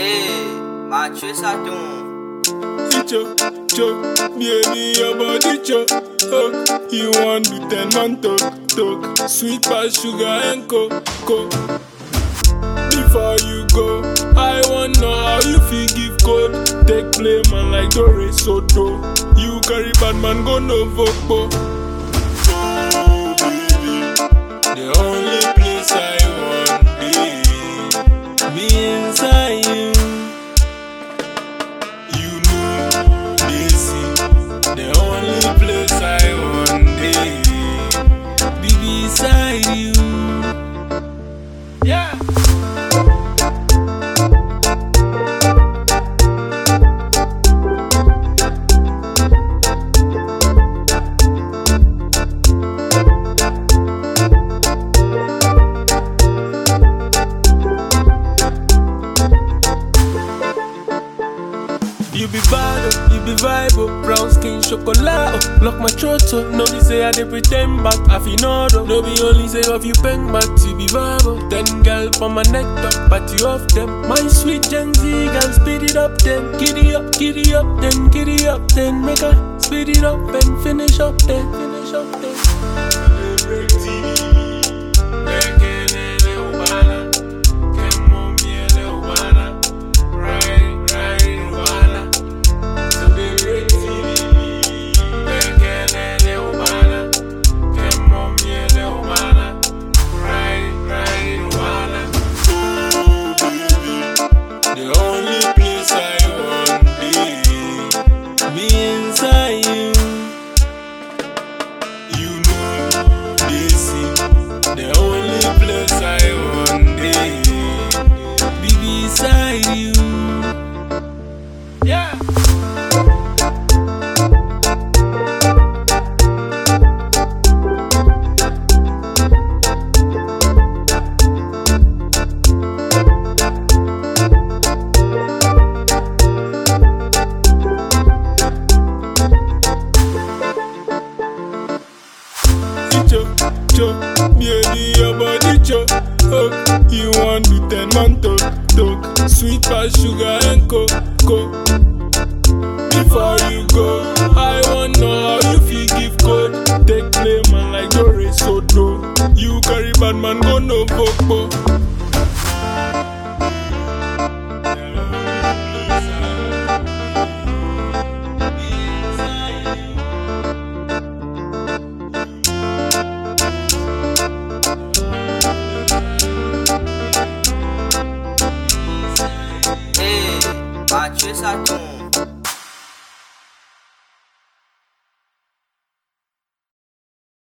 Hey, Mathieu Sadoun. Choke, baby, your body choke. Oh, you want to 10 man talk. Sweet past sugar and cocoa. Before you go, I want know how you feel give code. Take play man like Dore Soto. You carry bad man go no voco. Oh baby, the only place I want be inside you. You know this is the only place I want be beside you. Yeah. You be bad, you be vibe, brown skin, chocolate, lock my throat, no be say I dey pretend, but I feel no be only say of you pen, but you be vibe, 10 girl on my neck, top, but you off them, my sweet Gen Z girl, speed it up then, giddy up, then, make her speed it up and finish up then. The only place I want be inside you. You know this is the only place I want be beside you. Yeah. Choke, baby, your body choke. Oh, you want to 10 man talk. Sweet past sugar and cocoa. Before you go, I want know how you feel give code. Take play man like Dore Soto. You carry bad man go no voco. Hey, Mathieu Sadoun.